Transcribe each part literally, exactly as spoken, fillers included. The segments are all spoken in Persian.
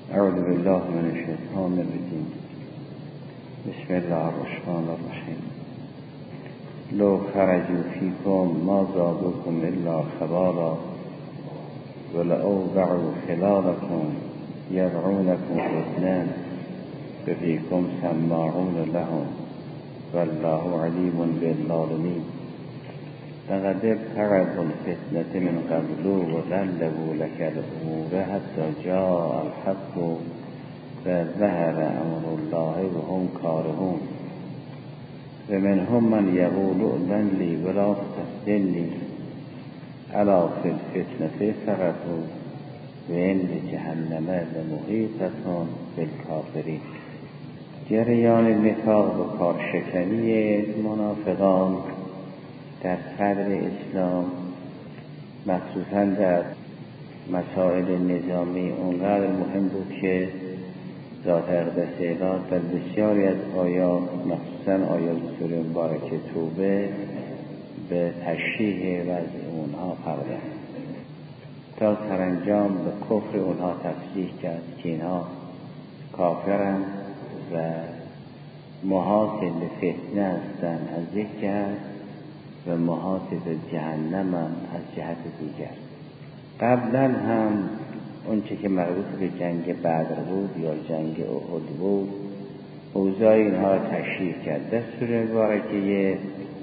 اعوذ بالله من الشیطان الرجیم. بسم الله الرحمن الرحیم. لو خرجوا فیکم ما زادوکم الا خبالا ولأوضعوا خلالکم یدعونکم فتنة ففیکم سماعون لهم والله علیم بالظالمین. لقد ابتغوا الفتنة من قبل وغلبوا لك الأمور حتى جاء الحق وظهر أمر الله وهم كارهون. ومنهم من يقول ائذن لي ولا تفتني ألا في الفتنة سقطوا وإن جهنم لمحيطة بالكافرين. جریان نفاق و کارشکنی منافقان در صدر اسلام مخصوصا در مسائل نظامی اونقدر مهم بود که ذات اقدس الهی در بسیاری از آیات مخصوصا آیات سوره مبارکه توبه به تشریح وضع اونها پرداخت تا سرانجام به کفر اونها تصریح کرد که اینها کافرند و محاط به فتنه هستند از یک جهت و محاط به جهنم از جهت دیگر. قبلا هم اونچه که مربوط به جنگ بدر بود یا جنگ احد بود اوضاع اینها را تشریح کرد. در سوره مبارکه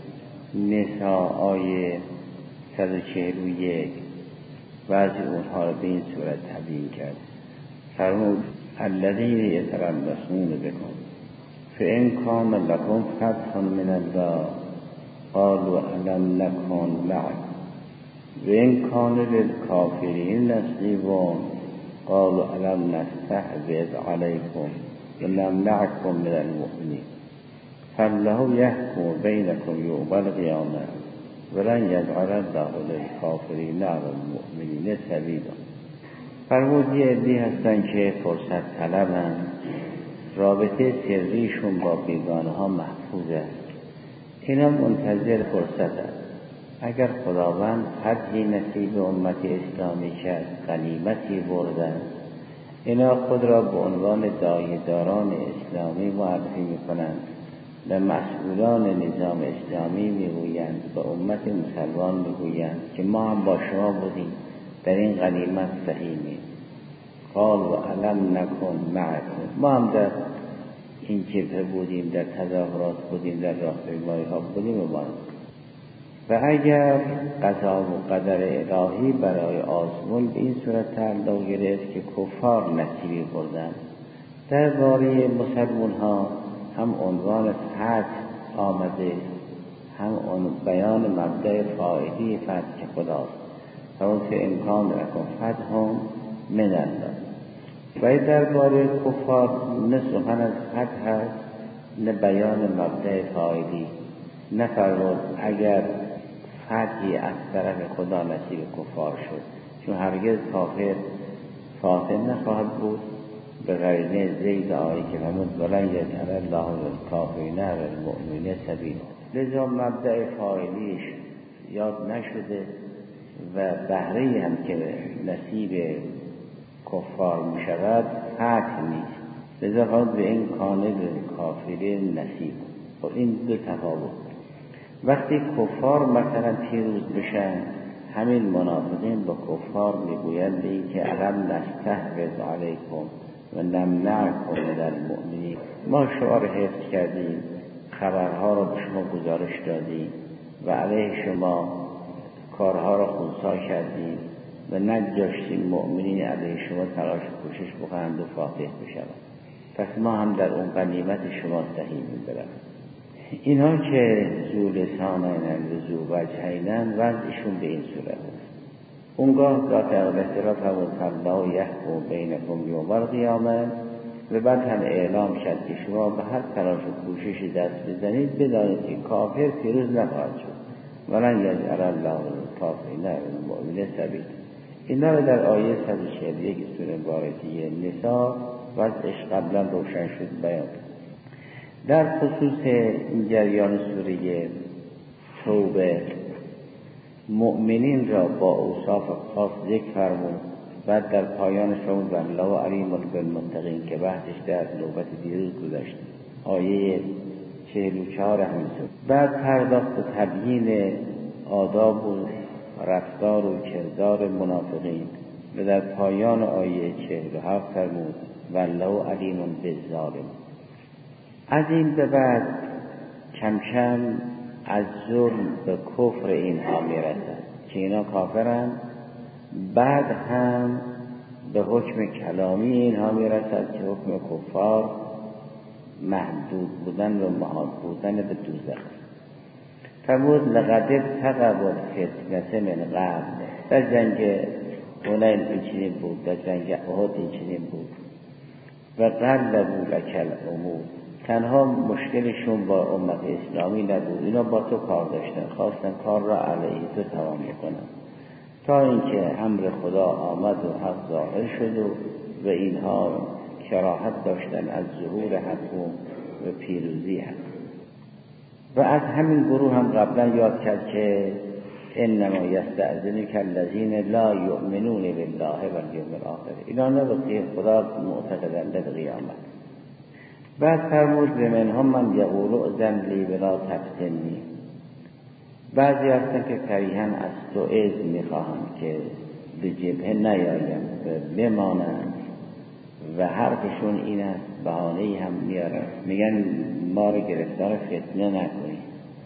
نساء آیه صد و چهل و یک وضع اونها را به این صورت تبیین کرد. فرمود الذین یتربصون بکم فإن کان لکم فتح من الله قالوا ألم نكن معكم وإن كان للكافرين نصيب قالوا ألم نستحوذ عليكم ونمنعكم من المؤمنين فالله يحكم بينكم يوم القيامة ولن يجعل الله للكافرين على المؤمنين سبيلا. فرمود یه عده‌ای هستن که فرصت طلبن، رابطه سریشون با بیگانه ها محفوظ است، اینا منتظر فرصت است. اگر خداوند فتحی نصیب امت اسلامی کرد، غنیمتی بردن، اینا خود را به عنوان داعیه‌داران اسلامی معرفی میکنند و مسئولان نظام اسلامی میگویند، به امت مسلمان میگویند که ما هم با شما بودیم در این غنیمت سهیمیم. قال و علم نکن معکم، ما هم در این جبهه بودیم، در تظاهرات بودیم، در راهپیمایی ها بودیم و ما. و اگر قضا و قدر الهی برای آزمون به این صورت تعلق گرفت که کفار نصیبی بردن، درباره مسلمان ها هم عنوان فتح آمده، هم بیان مبدأ فاعلی فتح خداست. همون که امکان رکن فتح هم من الله. و درباره کفار نه سخن از فتح هست نه بیان مبدأ فاعلی. نفرمود اگر فتحی از طرف خدا نصیب کفار شد، چون هرگز کافر فاتح نخواهد بود، به قرینه زید آیه که فرمود ولن یجعل الله للکافرین علی المؤمنین سبیلا. لذا مبدأ فاعلیش یاد نشده و بهره هم که نصیب کفار می شود فتح نیست. لذا فرمود به این کانه کافرین نصیب. و این دو تفاوت. وقتی کفار مثلا پیروز بشن، همین منافقین با کفار میگویند به این که الم نستحوذ علیکم و نمنعکم من المؤمنین، ما شما را حفظ کردیم، خبرها را به شما گزارش دادیم و علیه شما کارها را خنثی کردیم و نگذاشتیم مؤمنین علیه شما تلاش و کوشش بکنند و فاتح بشوند. پس ما هم در اون غنیمت شما سهیمیم برم. اینها که ذو لسانین و ذو وجهین وضعشون به این صورت است. اونگاه ذات اقدس را فرمود الله یحکم بینکم یوم القیامه، و بعد هم اعلام شد که شما به هر تلاش و کوشش دست بزنید بدانید که کافر پیروز نخواهد شد. ولن یجعل الله للکافرین علی المؤمنین سبیلا. اینا را در آیه صد و چهل و یک سوره مبارکه نساء وضعش قبلا روشن شد بیان. در خصوص این جریان سوره توبه مؤمنین را با اوصاف خاص ذکر فرمود بعد در پایانش فرمود والله علیم بالمتقین که بحثش در نوبت دیروز گذشت، آیه چهل و چهار همین سوره. بعد پرداخت به تبیین آداب و رفتار و کردار منافقین و در پایان آیه چهل و هفت فرمود والله علیم بالظالم. از این به بعد کم کم از ظلم به کفر اینها میرسد که اینا کافرن، بعد هم به حکم کلامی اینها میرسد که حکم کفار محدود بودن و محال بودن به دوزخ. فرمود لقد ابتغوا الفتنة من قبل. در جنگ حنین این چنین بود، در جنگ احد این چنین بود. و قلبوا لک الامور. تنها مشکلشون با امت اسلامی نبود، اینا با تو کار داشتن، خواستن کار را علیه تو تمام کنن، تا اینکه امر خدا آمد و حق ظاهر شد و, و اینها کراهت داشتن از ظهور حق و پیروزی حق. و از همین گروه هم قبلا یاد کرد که انما یستأذنک الذین لا یؤمنون بالله والیوم الاخر. اینا نه به خدا معتقدند به قیامت. بعد فرمود بمنهم من یقول اذن لی ولا تفتنی. بعضی هستن که صریحاً از تو اذن میخواهند که به جبهه نیایند و بمانند و حرفشون این است، بهانه‌ای هم میارن، میگن ما رو گرفتار فتنه نکنید.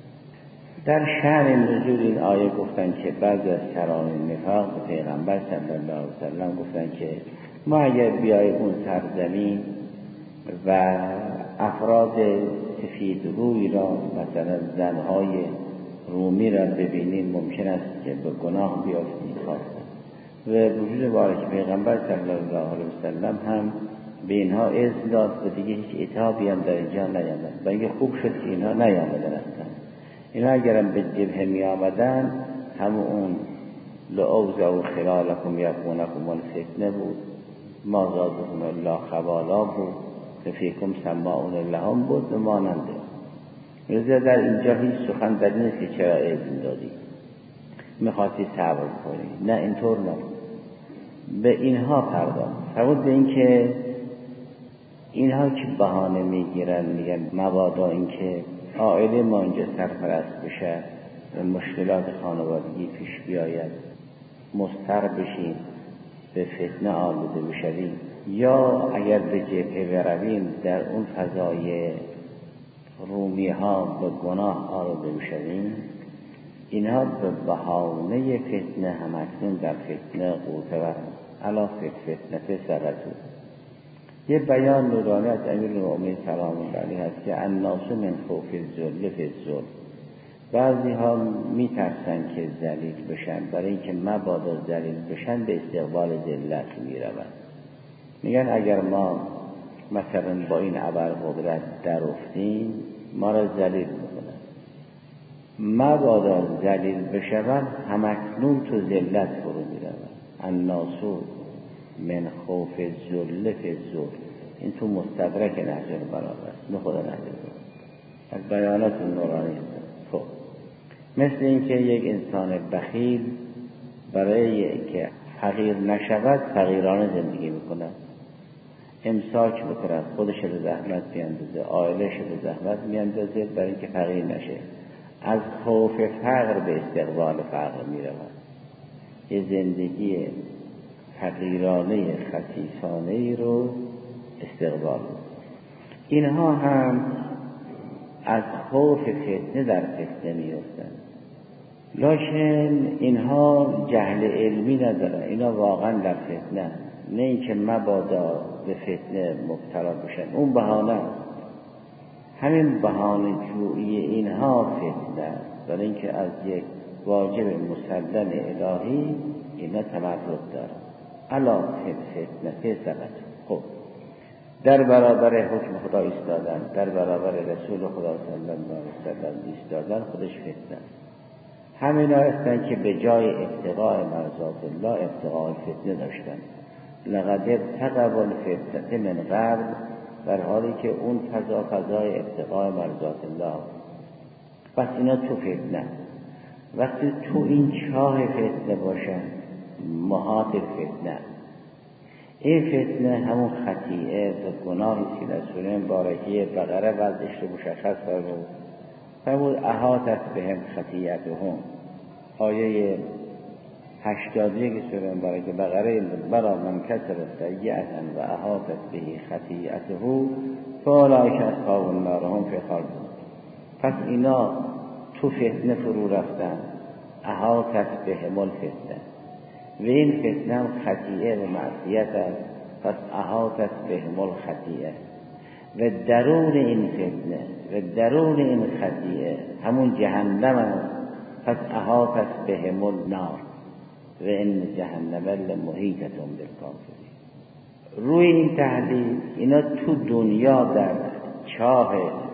در شأن نزول این آیه گفتن که بعضی از سران نفاق به پیغمبر صلی الله علیه وسلم گفتن که ما اگر بیای اون سرزمین و افراد سفید روی را مثلا زنهای رومی را ببینیم ممکن است که به گناه بیافتیم خواستن. و وجود بارک پیغمبر صلی الله علیه وسلم هم به اینها اذن داد و دیگه هیچ عتابی هم در اینجا نیامد و اینکه خوب شد که اینها نیامدن اصلا. اینها اگرم به جبهه می آمدن همون اون لعوزا و خلالکم یکونکم الفتنه بود، ما زادکم الله خبالا بود، فیکم سماعون لهم بود و ماننده. لذا در اینجا هیچ سخن در نیست که چرا اذن دادی، میخواستی صبر کنی، نه اینطور نبود. به اینها پرداخت. فرمود به این که اینها که بهانه میگیرن میگن مبادا این که عائله ما اینجا سرپرست بشه و مشکلات خانوادگی پیش بیاید، مضطر بشیم، به فتنه آلوده بشویم، یا اگر به جبهه برویم در اون فضای رومی ها به گناه آلوده بشویم، اینها به بهانه فتنه همکنون در فتنه قوتور علا فتنه سقطوا. یه بیان نورانی از امیرالمؤمنین سلام الله علیه هست که الناس من خوف الذل فی الذل. بعضی ها می ترسن که ذلیل بشن، برای اینکه مبادا ذلیل بشن به استقبال ذلت می روند. میگن اگر ما مثلا با این ابرقدرت در افتیم ما را ذلیل میکنن، مبادا ذلیل بشن همکنون تو ذلت فرو می روند. الناس من خوف الذل فی الذل. این تو مستدرک نهج البلاغه است، نه خدا نهج البلاغه از بیانات نورانی است. خب مثل اینکه یک انسان بخیل برای که فقیر نشود فقیرانه زندگی میکنه، امساک میکنه، خودش به زحمت میاندازه، عائلش به زحمت میاندازه برای اینکه فقیر نشه. از خوف فقر به استقبال فقر میرود. یه زندگی فقیرانه خسیسانه ای رو استقبال میکنه. اینها هم از خوف فتنه در فتنه میفتن، لکن اینها جهل علمی ندارن، اینا واقعا در فتنه، نه اینکه مبادا به فتنه مبتلا بشن. اون بهانه، همین بهانه جویی اینها فتنه، برای اینکه از یک واجب مسلم الهی اینا تمرد دارن. علا فتنه سقط. خب در برابر حکم خدا ایستادن، در برابر رسول خدا صلی الله علیه وسلم ایستادن خودش فتنه. همینا هستن که به جای ابتغاء مرضات الله ابتغاء فتنه داشتن. لقد ابتغوا الفتنة من قبل، در حالی که اون فضا فضای ابتغاء مرضات الله. پس اینا تو فتنه. وقتی تو این چاه فتنه باشن، محاط فتنه، این فتنه همون خطیئه و گناهی که در سوره مبارکه بقره وضعش رو مشخص فرمود. فرمود احاطت بهم خطیئتهم، آیه هشتاد و یک سوره مبارکه بقره، بلا من کسب سیئة و احاطت به خطیئته فاولئک اصحاب النار هم فیها خالدون. پس اینا تو فتنه فرو رفتن، احاطت بهم الفتنه، و این فتنه هم خطیئه و معصیت است، پس احاطت بهم الخطیئه، و درون این فتنه و درون این خطیئه همون جهنم است، پس احاطت بهم النار و ان جهنم لمحیطة بالکافرین. روی این تحلیل اینا تو دنیا در چاه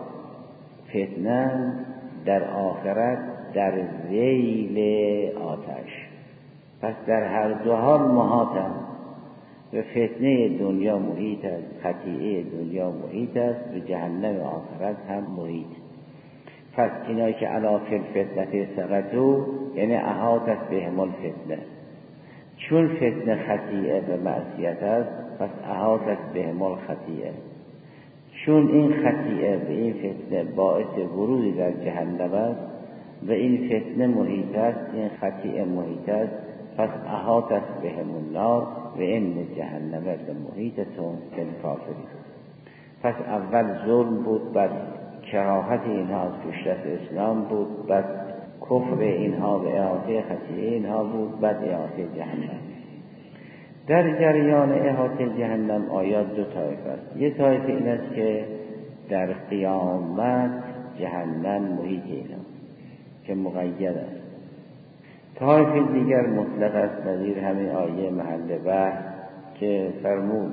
فتنه، در آخرت در ذیل آتش، پس در هر دو حال محاطم و فتنه دنیا محیط است، خطیئه دنیا محیط است و جهنم آخرت هم محیط. پس اینایی که علا فی الفتنه سقطوا یعنی احاطت بهم الفتنه، چون فتنه خطیئه و معصیت است پس احاطت بهم الخطیئه، چون این خطیئه و این فتنه باعث ورود در جهنم است و این فتنه محیط است، این خطیئه محیط است، پس احاطت بهم النار و ان جهنم لمحیطة بالکافرین. پس اول ظلم بود، بعد کراهت اینها از پیشرفت اسلام بود، بعد کفر اینها و احاطه خطیئه اینها بود، بعد احاطه جهنم. در جریان احاطه جهنم آیات دو طایفه است. یک طایفه این است که در قیامت جهنم محیط اینا که مقید است. طایفه دیگر مطلق است، نظیر همین آیه محل بحث که فرمود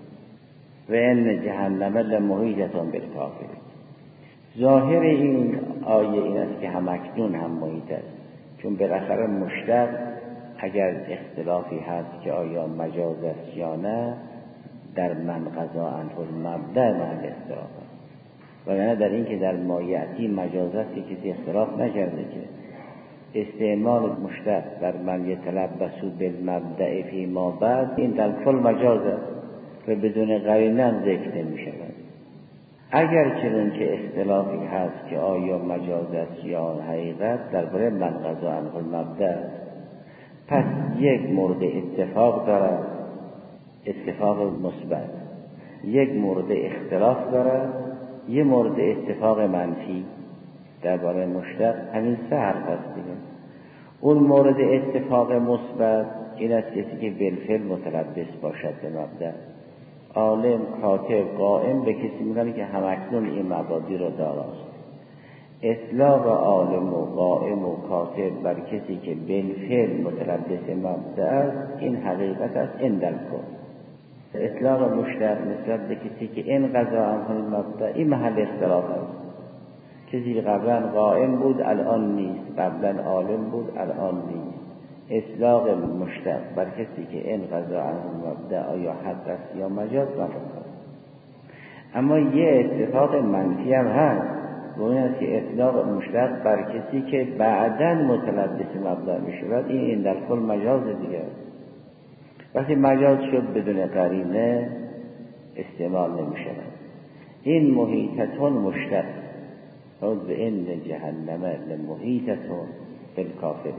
و ان جهنم لمحیطة بالکافرین. ظاهر این آیه این است که همکنون هم محیط است، چون بالاخره مشتق اگر اختلافی هست که آیا مجاز است یا نه، در من قضا عنه المبدأ محل اختلاف است، وگرنه در این که در مایعتی مجاز است که کسی اختلاف نکرده که استعمال مشتق در من یتلبسوا بالمبدأ فی ما بعد این در کل مجاز است و بدون قرینه ذکر نمی شود. اگر چنین که اختلافی هست که آیا مجاز است یا حقیقت، درباره من قضا عنه المبدأ، پس یک مورد اتفاق دارد، اتفاق مثبت، یک مورد اختلاف دارد، یک مورد اتفاق منفی. درباره مشتق همین سه حرف است دیگه. اون مورد اتفاق مثبت این است کسی که بالفعل متلبس باشد به مبدأ، عالم، کاتب، قائم، به کسی میگن که همکنون این مبادی را داراست. اطلاق عالم و قائم و کاتب بر کسی که بالفعل متلبس مبدأ است این حقیقت است عند الکل. اطلاق مشتق نسبت به کسی که این قضا عنه المبدأ این محل اختلاف است. کسی قبلا قائم بود الان نیست، قبلا عالم بود الان نیست. اطلاق مشتق بر کسی که این قضا عنه المبدأ آیا حق است یا مجاز مطلق است. اما یه اتفاق منفی هم هست، و این است که اطلاق مشتق بر کسی که بعداً متلبس مبدأ می شود این این در کل مجاز دیگر. وقتی مجاز شد بدون قرینه استعمال نمی شود. این محیطتون مشتق خود به ان جهنم لمحیطة بالکافرین.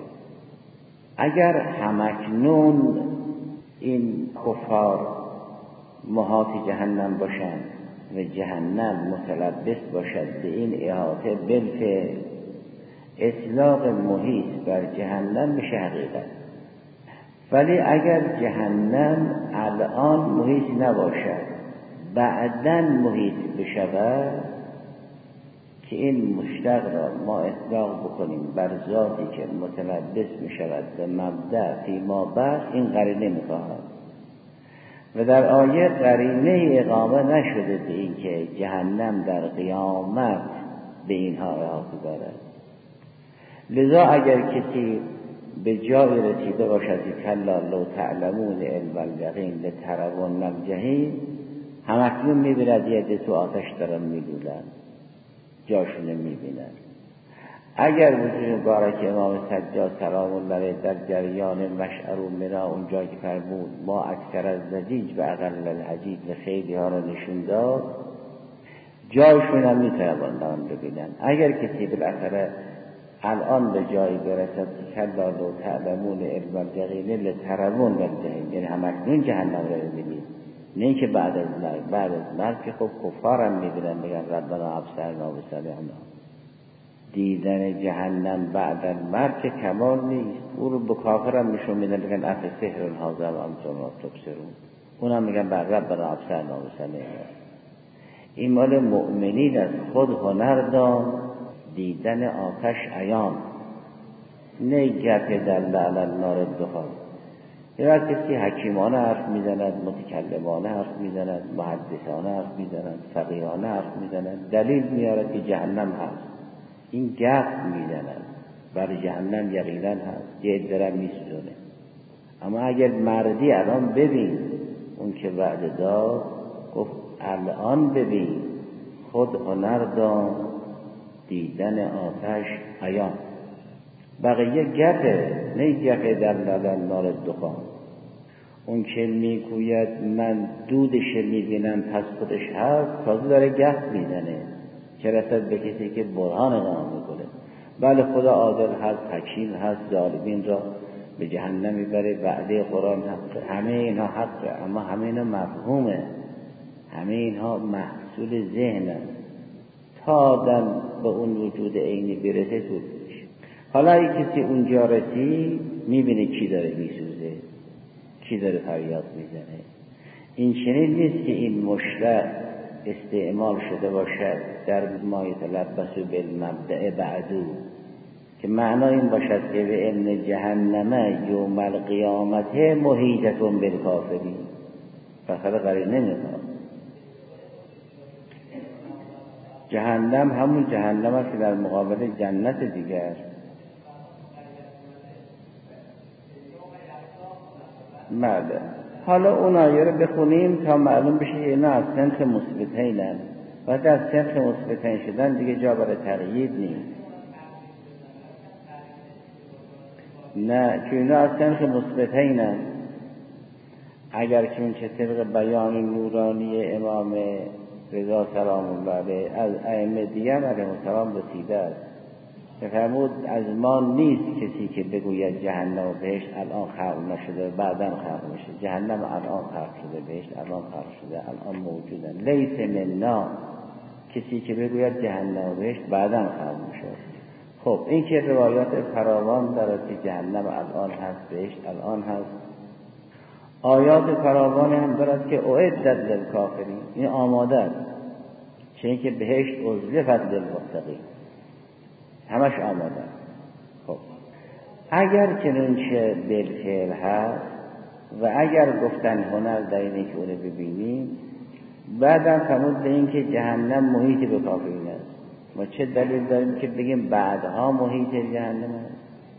اگر همکنون این کفار محاط جهنم باشند و جهنم متلبس باشد به این احاطه بالفعل، اطلاق محیط بر جهنم میشه حقیقت. ولی اگر جهنم الان محیط نباشد بعداً محیط بشود که این مشتق را ما اطلاق بکنیم بر ذاتی که متلبس میشود به مبدأ فی ما بعد، این قرینه میخواهد و در آیه قرینه اقامه نشده به این که جهنم در قیامت به اینها احاطه دارد. لذا اگر کسی به جای رسیده باشد که کلا لو تعلمون علم الیقین لترون الجحیم، همکنون میبیند یه ده تو آتش دارن میدونن جاشونه میبینن. اگر وجود مبارک امام سجاد سلام الله علیه در جریان مشعر و منا اونجا که فرمود ما اکثر از زجیج و اقل الحجیج خیلی ها رو نشون داد، جایشون هم میتوانن ببینن. اگر کسی بالاخره الان به جایی برسد کلا لو تعلمون علم الیقین لترون الجحیم، یعنی همکنون جهنم رو ببینید، نه اینکه بعد از مرگ. بعد از مرگ که خب کفارم میبینن میگن ربنا ابصرنا و سمعنا. دیدن جهنم بعد از مرگ که کمال نیست. او رو به کافرم نشون میدن میگن اف سحر هذا و انتم لا تبصرون، اونم میگن بر ربنا ابصرنا و سمعنا. این مال مؤمنین از خود هنر دان دیدن آتش عیان، نه گپ دل علی النار دخان. یا کسی حکیمانه حرف میزند، متکلمانه حرف میزند، محدثانه حرف میزند، فقیهانه حرف میزند، دلیل میارد که جهنم هست، این گپ میزند بر جهنم یقینا هست، یه درم میسوزونه. اما اگر مردی الان ببین، اون که وعده داد گفت الان ببین، خود هنر دان دیدن آتش عیان. بقیه گپه، نه گپه در لبن نار دخان. اون که میگوید من دودش میبینم پس خودش هست، تازه داره گپ میزنه که رسد به کسی که برهان قام میکنه. بله خدا عادل هست، حکیم هست، ظالمین را به جهنم میبره، وعده قرآن حق، همه اینها حقه، اما همه اینها مفهومه، همه اینها محصول ذهنه. تا آدم به اون وجود عینی برسه طول میشه. حالا اگه کسی اونجا رسید میبینه کی داره میسوزه، کی داره فریاد میزنه. این چنین نیست که این مشتق استعمال شده باشد در ما یتلبس بالمبدأ بعدو، که معنا این باشد که به علم جهنم یوم القیامت محیطتون بالکافرین. فقط قریر نمیخواد. جهنم همون جهنم است که در مقابل جنت دیگر. بله. حالا اون آیه رو بخونیم تا معلوم بشه اینا از صنف مثبتینن. وقتی از صنف مثبتین شدن دیگه جا برای تقیید نیست. نه، که اینا از صنف مثبتینن. اگر که اون چه طبق بیان نورانی امام رضا سلام الله علیه از ائمه دیگر علیه السلام رسیده است که فرمود از ما نیست کسی که بگوید جهنم و بهشت الان خلق نشده بعداً خلق میشه. جهنم الان خلق شده، بهشت الان خلق شده، الان موجودن. لیس منا کسی که بگوید جهنم و بهشت بعداً خلق میشه. خب این که روایات فراوان دارد که جهنم الان هست، بهشت الان هست. آیات فراوان هم دارد که اعدت للکافرین، این آماده است، چه اینکه بهشت ازلفت للمتقین، همش آماده. خب اگر چنانچه بالفعل هست و اگر گفتن هنر در اینه که اونو ببینیم، بعدم فرمود به این که جهنم محیط به کافرین است. ما چه دلیل داریم که بگیم بعدها محیط جهنم است؟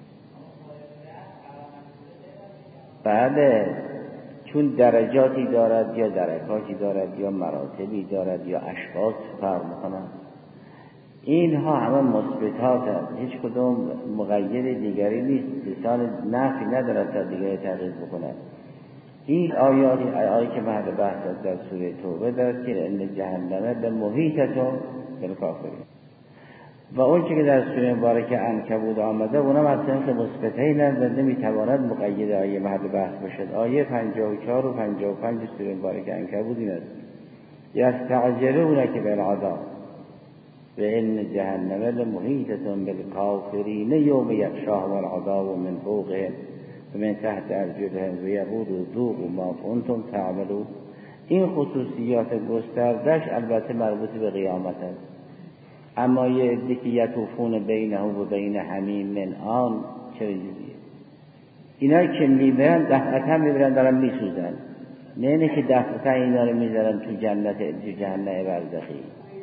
بله، چون درجاتی دارد یا درکاتی دارد یا مراتبی دارد یا اشخاص فرق می‌کنند. اینها همه مثبتات هست، هیچ کدوم مغیر دیگری نیست، لسان نفی ندارد تا دیگری تغییر بکند. این آیاتی آیاتی که محل بحث در سوره توبه دارد که ان جهنم به محیطتون بالکافرین، و اون چیزی که در سوره مبارکه عنکبوت آمده اونم از صنف مثبتین است و نمیتواند مقید آیه محل بحث باشد. آیه پنجاه و چهار و پنجاه و پنج سوره مبارکه عنکبوت این است: یستعجلونک بالعذاب و ان جهنم لمحیطة بالکافرین یوم یغشاهم العذاب من فوقهم و من تحت ارجلهم و یقولوا ذوقوا ما کنتم تعملون. این خصوصیات گسترده‌اش البته مربوط به قیامت است. اما یه عده که یطوفون بینه و بین حمیم من آن چه چیزیه؟ اینا که میبرن دفعتا میبرن دارن میسوزن، نه اینه که دفعتا اینا رو میذارن تو جنت تو جهنم برزخی.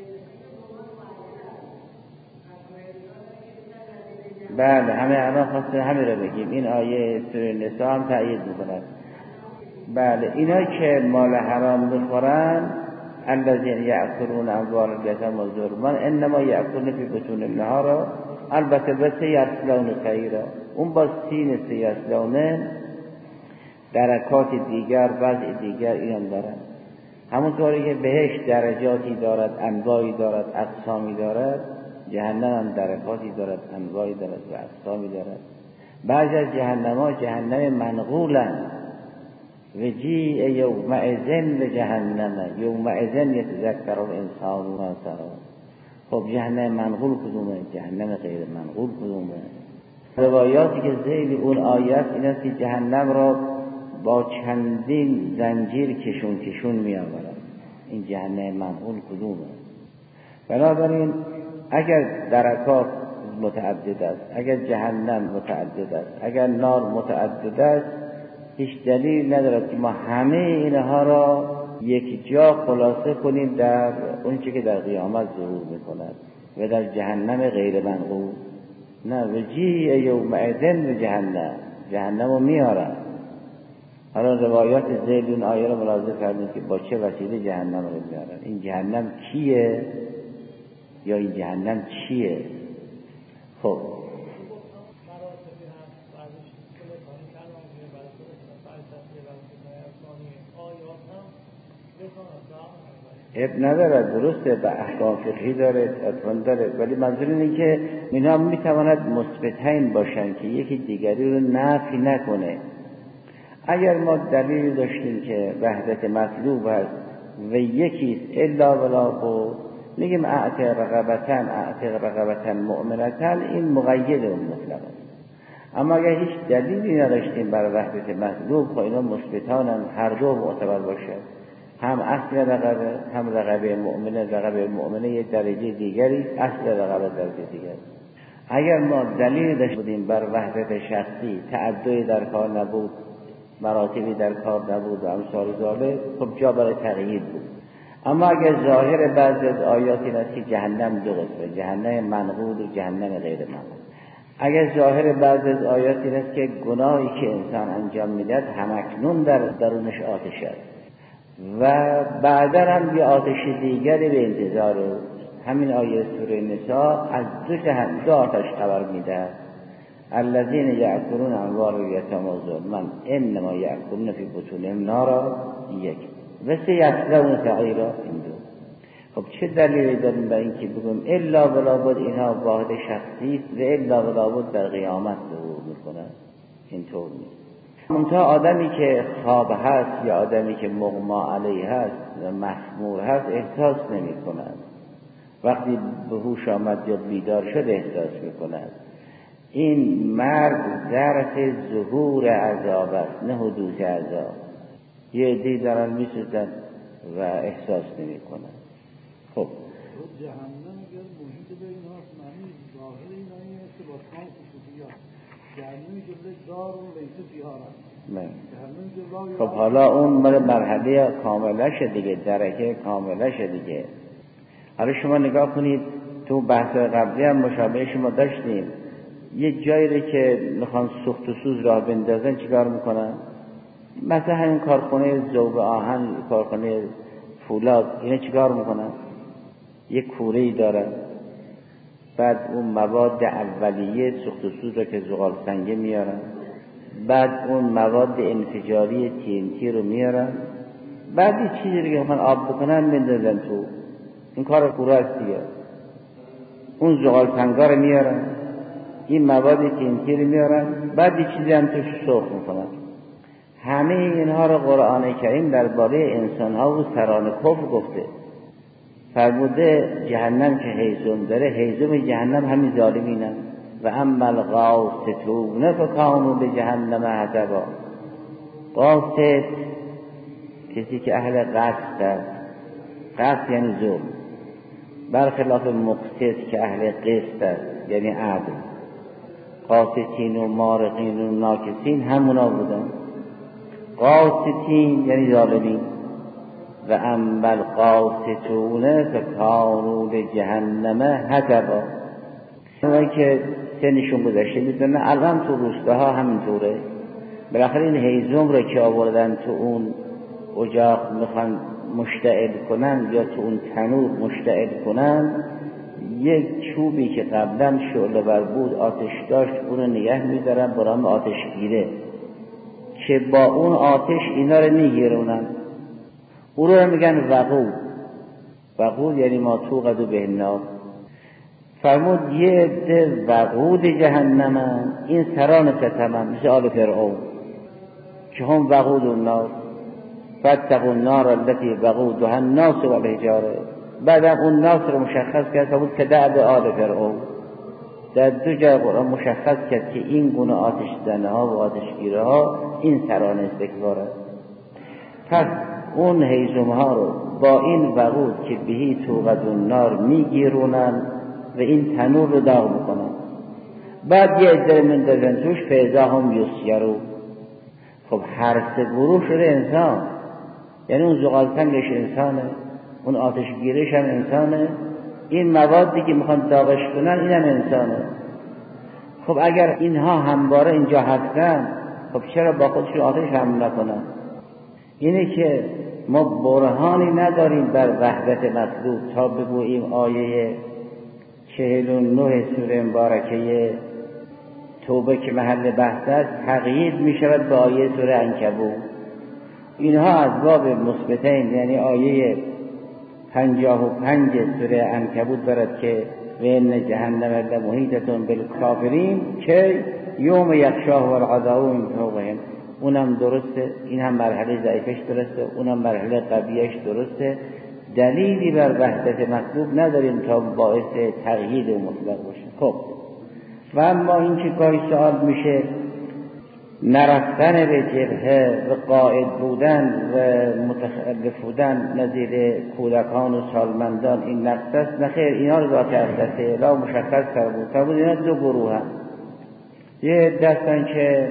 بله همه الان خواستن همه رو بگیم. این آیه سوره نساء هم تأیید میکنن. بله اینا که مال حرام میخورن الذین یأکلون اموال الیتامی ظلما انما یأکلون فی بطونهم نارا البته به سیصلون سعیرا، اون با سین سیصلونه درکات دیگر وضع دیگر این دارن. همونطوری که بهشت درجاتی دارد، انواعی دارد، اقسامی دارد، جهنم هم درکاتی دارد، انواعی دارد و اقسامی دارد. بعضی از جهنم ها جهنم منقولن، و جیء یومئذ لجهنم یومئذ یتذکر الانسان ما سعی. خب جهنم منقول کدومه؟ جهنم غیر منقول کدومه؟ روایاتی که ذیل اون آیت این است که جهنم را با چندین زنجیر کشون کشون می آورد. این جهنم منقول کدومه؟ بنابراین اگر درکات متعدد است، اگر جهنم متعدد است، اگر نار متعدد است، هیچ دلیل ندارد که ما همه اینها را یک جا خلاصه کنیم در اون چیزی که در قیامت ظهور میکند و در جهنم غیر منقول. نه، وجیء یومئذ بجهنم، جهنم رو میارن. حالا روایات ذیل اون آیه رو ملاحظه کردیم که با چه وسیله جهنم رو میارن. این جهنم کیه یا این جهنم چیه؟ خب اب ندارد، درسته به احکام فقهی داره، اطلاع داره، ولی منظور اینه که اینا میتواند مثبتین باشن که یکی دیگری رو نفی نکنه. اگر ما دلیل داشتیم که وحدت مطلوب هست و یکیست الا ولا بود، میگیم اعتق رقبتن اعتق رقبتن مؤمنتن، این مقید و مطلق است. اما اگر هیچ دلیلی نداشتیم بر وحدت مطلوب، خب اینا مثبتان هم هر دو معتبر باشد، هم اصل رقبه هم رقبه مؤمنه. رقبه مؤمنه یک درجه دیگری، اصل رقبه درجه دیگری. اگر ما دلیل داشته بودیم بر وحدت شخصی، تعددی در کار نبود، مراتبی در کار نبود و امثال ذالک، خب جا برای تقیید بود. اما اگر ظاهر بعضی از آیات این است که جهنم دو قسمه، جهنم منقول و جهنم غیر منقول. اگر ظاهر بعضی از آیات این است که گناهی که انسان انجام میدهد همکنون در درونش آتش است و بعدا هم یه آتش دیگری به انتظار او. همین آیه سوره نساء از دو جهنم دو آتش خبر میدهد. الذین یأکلون اموال الیتامی ظلما انما یأکلون فی بطونهم نارا، یک، و سیصلون سعیرا، این دو. خب چه دلیلی داریم برای اینکه بگیم الا ولا بد اینها واحد شخصی و الا ولا بد در قیامت ظهور میکنند؟ اینطور نیست. منتها آدمی که خواب هست یا آدمی که مغما علیه هست و مخمور هست احساس نمی کند. وقتی به هوش آمد یا بیدار شد احساس می کند. این مرگ ظرف ظهور عذاب است، نه حدوث عذاب. یه عده‌ای دارن می سوزن و احساس نمی کنند. خب جهنم اگر محیط به این هاست، معنی ظاهر این آیه است که با کام خصوصیات جهنمی که بله دار و لیسه فیها رست. خب حالا اون مرحله کامله دیگه، درکه کامله دیگه. حالا شما نگاه کنید، تو بحث قبلی هم مشابه شما داشتیم، یه جایی رو که میخوان سوخت و سوز راه بندازن چیکار میکنن؟ مثلا همین کارخونه ذوب آهن، کارخونه فولاد، اینا چیکار میکنن؟ یک کوره‌ای دارن، بعد اون مواد اولیه سوخت و سوز رو که زغال سنگه میارن، بعد اون مواد انفجاری تی ان تی رو میارن، بعد یه چیزی رو که میخوان آب بکنن بندازن تو. این کار کوره است دیگه. اون زغال سنگا رو میارن، این مواد تی ان تی رو میارن، بعد یه چیزی هم توش سرخ میکنن. همه اینها رو قرآن کریم درباره انسان‌ها و سران کفر گفته. فرموده جهنم که هیزم داره، هیزم جهنم همین ظالمینن. و اما الغاسطون فکانوا لجهنم حطبا. قاسط کسی که اهل قصد است، قصد یعنی ظلم، برخلاف مقسط که اهل قسط است یعنی عدل. قاسطین و مارقین و ناکسین همونا بودن. قاسطین یعنی ظالمین. و اما القاسطون فکانوا لجهنم حطبا. اونایی که سنشون گذشته میدونن الان تو روستاها همینطوره. بالاخره این هیزم رو که آوردن تو اون اجاق میخوان مشتعل کنن یا تو اون تنور مشتعل کنن، یک چوبی که قبلا شعله ور بود آتش داشت اونو نگه میدارن برام آتشگیره که با اون آتش اینا رو میگیرونن، او رو میگن وقود. وقود یعنی ما توقد به النار. فرمود یه عده وقود جهنم، این سران ستمن مثل آل فرعون که هم وقود النار، فاتقوا النار التي وقودها الناس والحجاره. بعدم اون ناس رو مشخص کرد بود که دعب آل فرعون. در دو جای قرآن مشخص کرد که این گونه آتش زنه ها و آتشگیره ها این سران استکباره. پس اون هیزم ها رو با این وقود که بهی توقد النار میگیرونن و این تنور رو داغ میکنن. بعد یه عده مندازن توش فیضا هم یسیرو. خب هر سه گروه شده انسان، یعنی اون زغالسنگش انسانه، اون آتشگیرش هم انسانه، این موادی که میخوان داغش کنن این هم انسانه. خب اگر اینها همواره اینجا هستن خب چرا با خودشون آتش هم نکنن؟ اینه که ما برهانی نداریم بر وحدت مطلوب تا بگوییم آیه چهل و نه سوره مبارکه توبه که محل بحث است تقیید می شود به آیه سوره عنکبوت. اینها از باب مثبتین، یعنی آیه پنجاه و پنج سوره عنکبوت برد که و ان جهنم لمحیطة بالکافرین که یوم یغشاهم العذاب من فوقهم. اونم درسته، این هم مرحله ضعیفش درسته، اونم مرحله قویش درسته. دلیلی بر وحدت مطلوب نداریم تا باعث تقیید و مطلق باشه. خب و اما این که گاهی سوال میشه نرفتن به جبهه و قائد بودن و متخلف بودن نظیر کودکان و سالمندان این نقص است؟ نخیر، اینا رو ذات اقدسه لا مشخص کرده بود. فرمود اینا دو گروه هم، یه دستن که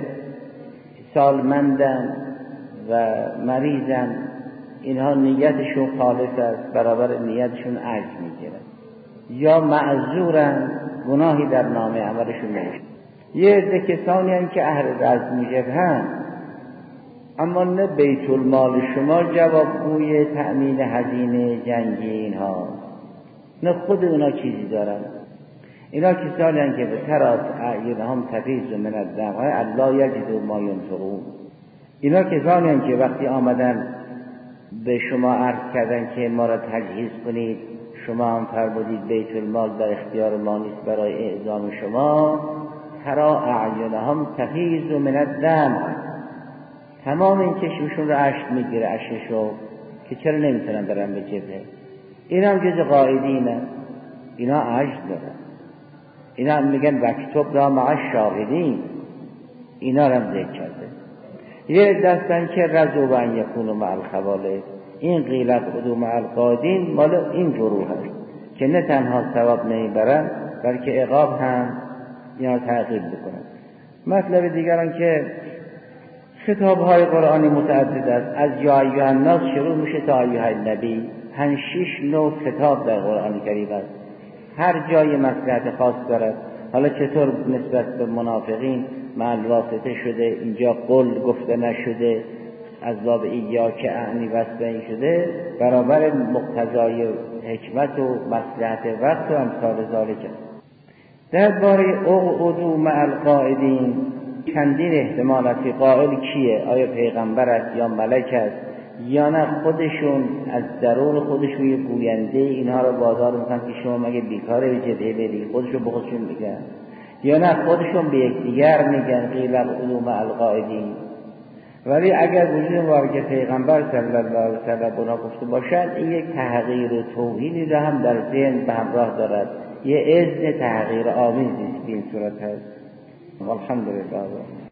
سالمندن و مریضن، اینها نیتشون خالص است، برابر نیتشون اجر میگیرن، یا معذورن گناهی در نامه عملشون نمیشه. یه عده کسانی هم که اهل رزم جبهه‌اند اما نه بیت المال شما جوابگوی تأمین هزینه جنگی اینها، نه خود اونا چیزی دارن. اینا کسانی هم که به طرف اعینهم تفیض من الدمع الا یجدوا ما ینفقون. اینا کسانی هم که وقتی آمدن به شما عرض کردن که ما را تجهیز کنید، شما هم فرمودید بیت المال در اختیار ما نیست برای اعزام شما، ترا اعینهم تفیض من الدمع، تمام این چشمشون رو اشک میگیره، اشکشو که چرا نمیتونن برن به جبهه. اینا هم جز قائدینه، اینا عجز دارن، اینا هم میگن وکتب را مع الشاهدین، اینا رو هم ذکر کرده. یه دستن که رضوا ان یکونوا مع الخوالف، این قیل اقعدوا مع القاعدین مال این گروه هست که نه تنها ثواب نمیبرن بلکه عقاب هم اینا تعقیب بکنن. مطلب دیگران که خطاب‌های قرآنی متعدد است، از یا ایها الناس شروع میشه تا ایها النبی، پنج شش نوع خطاب در قرآن کریم است، هر جای مصلحت خاص دارد. حالا چطور نسبت به منافقین مع واسطه شده، اینجا قل گفته نشده، از باب ایاک اعنی واسطه شده، برابر مقتضای حکمت و مصلحت وقت و امثال ذالک. درباره اقعدوا مع القاعدین چندین احتمال است. قائل کیه؟ آیا پیغمبر است یا ملک است یا نه خودشون از درون خودشون یه گوینده اینها رو بازار میکنن که شما مگه بیکاره به جبهه برید، خودشون به خودشون میگن، یا نه خودشون به یکدیگر میگن قیل اقعدوا مع القاعدین. ولی اگر وجود واقع پیغمبر صلی الله علیه و سلم اونا گفته باشد، این یک تحقیر و توهینی را هم در ذهن به همراه دارد، یه اذن تحقیر آمیزی است. این صورت هست. والحمدلله.